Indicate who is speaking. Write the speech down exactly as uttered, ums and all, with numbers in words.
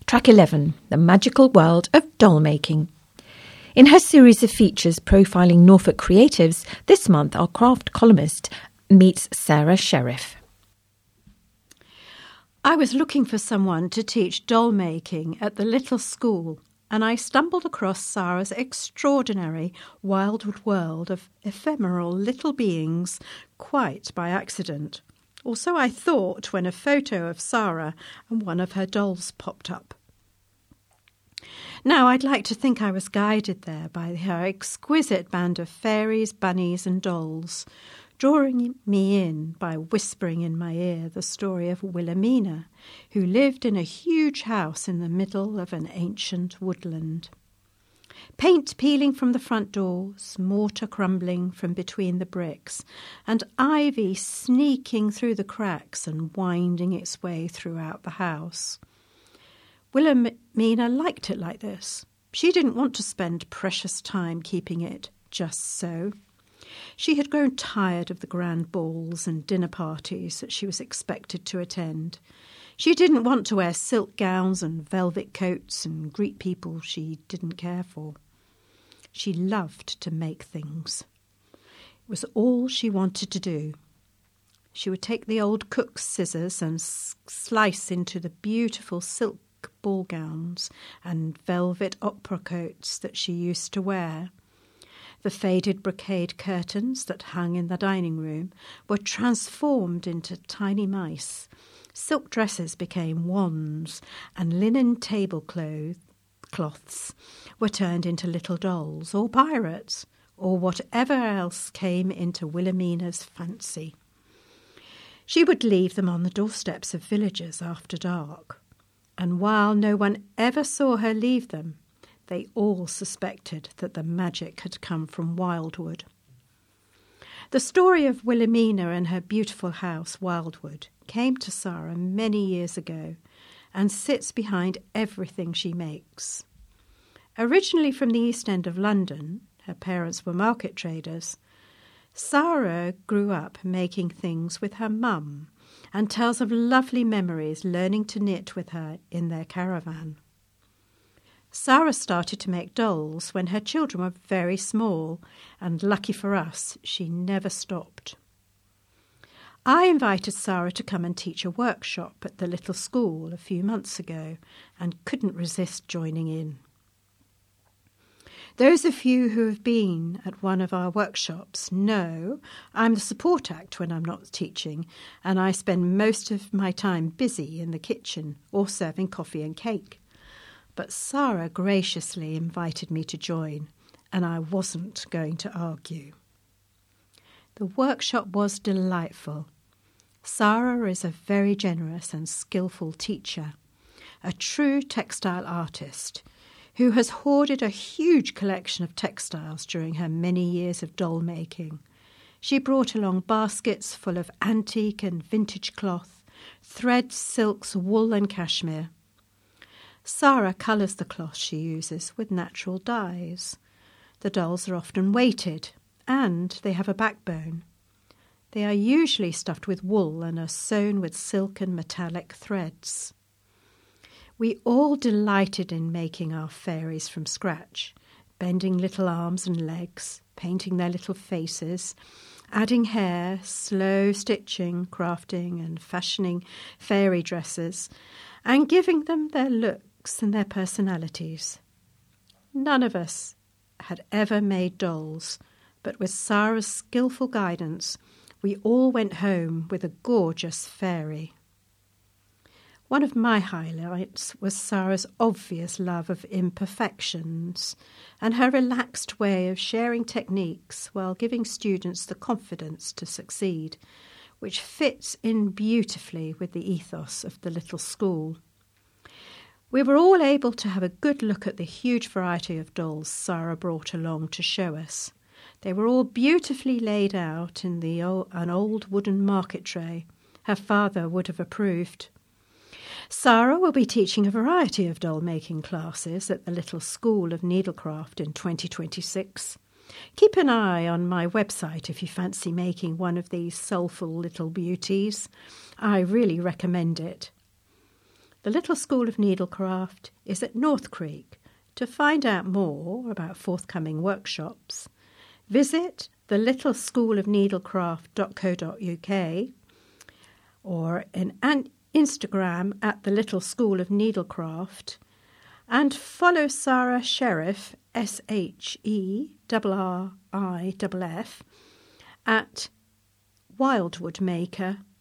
Speaker 1: Track eleven, The Magical World of Doll Making. In her series of features profiling Norfolk creatives, this month our craft columnist meets Sarah Sheriff.
Speaker 2: I was looking for someone to teach doll making at the little school, and I stumbled across Sarah's extraordinary Wildwood world of ephemeral little beings quite by accident. Or so I thought when a photo of Sarah and one of her dolls popped up. Now, I'd like to think I was guided there by her exquisite band of fairies, bunnies and dolls, drawing me in by whispering in my ear the story of Wilhelmina, who lived in a huge house in the middle of an ancient woodland. Paint peeling from the front doors, mortar crumbling from between the bricks, and ivy sneaking through the cracks and winding its way throughout the house. Wilhelmina liked it like this. She didn't want to spend precious time keeping it just so. She had grown tired of the grand balls and dinner parties that she was expected to attend. She didn't want to wear silk gowns and velvet coats and greet people she didn't care for. She loved to make things. It was all she wanted to do. She would take the old cook's scissors and s- slice into the beautiful silk ball gowns and velvet opera coats that she used to wear. The faded brocade curtains that hung in the dining room were transformed into tiny mice. Silk dresses became wands, and linen tablecloths cloths were turned into little dolls or pirates, or whatever else came into Wilhelmina's fancy. She would leave them on the doorsteps of villages after dark, and while no one ever saw her leave them, they all suspected that the magic had come from Wildwood. The story of Wilhelmina and her beautiful house, Wildwood, came to Sarah many years ago and sits behind everything she makes. Originally from the East End of London, her parents were market traders, Sarah grew up making things with her mum and tells of lovely memories learning to knit with her in their caravan. Sarah started to make dolls when her children were very small, and lucky for us, she never stopped. I invited Sarah to come and teach a workshop at the little school a few months ago and couldn't resist joining in. Those of you who have been at one of our workshops know I'm the support act when I'm not teaching, and I spend most of my time busy in the kitchen or serving coffee and cake. But Sarah graciously invited me to join, and I wasn't going to argue. The workshop was delightful. Sarah is a very generous and skillful teacher, a true textile artist who has hoarded a huge collection of textiles during her many years of doll making. She brought along baskets full of antique and vintage cloth, threads, silks, wool and cashmere. Sarah colours the cloth she uses with natural dyes. The dolls are often weighted, and they have a backbone. They are usually stuffed with wool and are sewn with silk and metallic threads. We all delighted in making our fairies from scratch, bending little arms and legs, painting their little faces, adding hair, slow stitching, crafting and fashioning fairy dresses, and giving them their looks and their personalities. None of us had ever made dolls, but with Sarah's skillful guidance, we all went home with a gorgeous fairy. One of my highlights was Sarah's obvious love of imperfections and her relaxed way of sharing techniques while giving students the confidence to succeed, which fits in beautifully with the ethos of the little school. We were all able to have a good look at the huge variety of dolls Sarah brought along to show us. They were all beautifully laid out in the old, an old wooden market tray. Her father would have approved. Sarah will be teaching a variety of doll-making classes at the Little School of Needlecraft in twenty twenty-six. Keep an eye on my website if you fancy making one of these soulful little beauties. I really recommend it. The Little School of Needlecraft is at North Creek. To find out more about forthcoming workshops, visit the little school of needlecraft dot co dot uk or in an Instagram at the Little School of Needlecraft, and follow Sarah Sherriff, S H E R R I F F, at Wildwood Maker